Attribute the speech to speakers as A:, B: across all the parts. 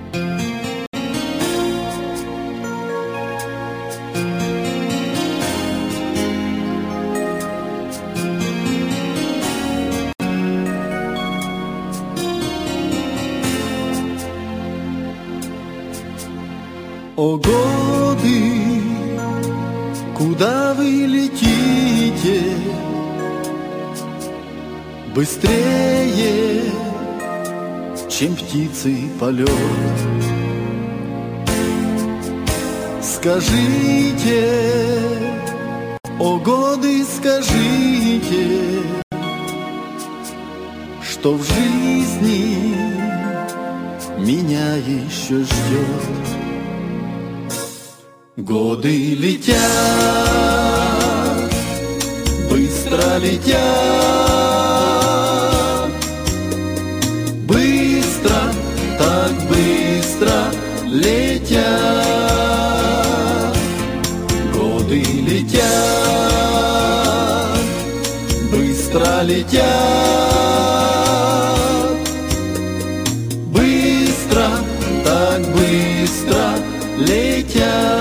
A: О, годы, куда вы летите? Быстрее, чем птицы полет. Скажите, о, годы, скажите, что в жизни меня еще ждет. Годы летят, быстро летят, быстро, так быстро летят. Годы летят, быстро летят, быстро, так быстро летят.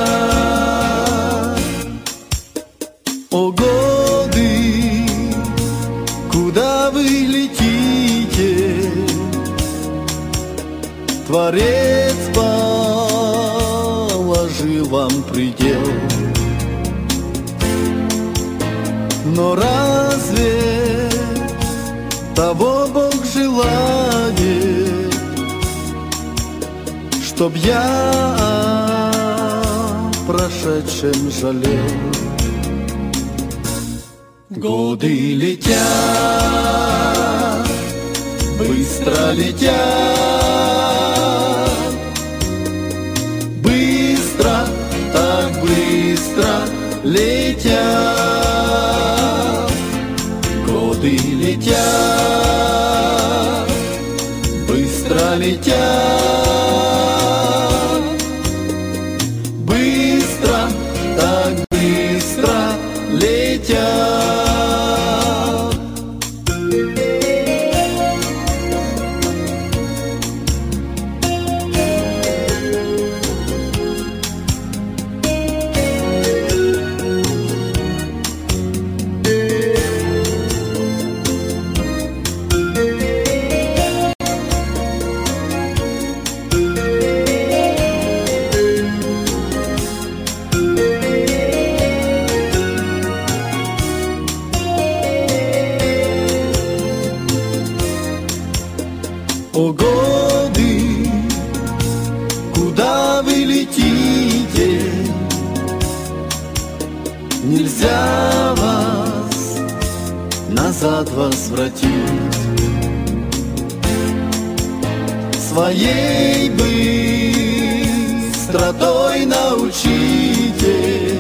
A: О, годы, куда вы летите? Творец положил вам предел. Но разве того Бог желает, чтоб я о прошедшем жалел? Годы летят, быстро летят, быстро, так быстро летят. Годы летят, быстро летят, быстро, так быстро летят. О, годы, куда вы летите? Нельзя вас назад возвратить. Своей быстротой научите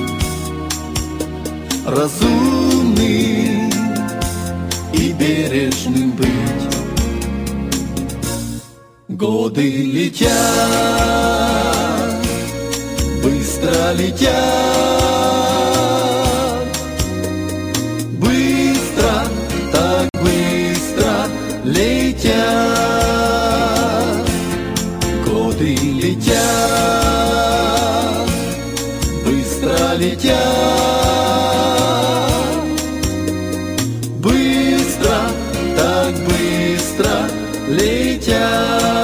A: разумным и бережным быть. Годы летят, быстро летят, быстро, так быстро летят. Годы летят, быстро летят, быстро, так быстро летят.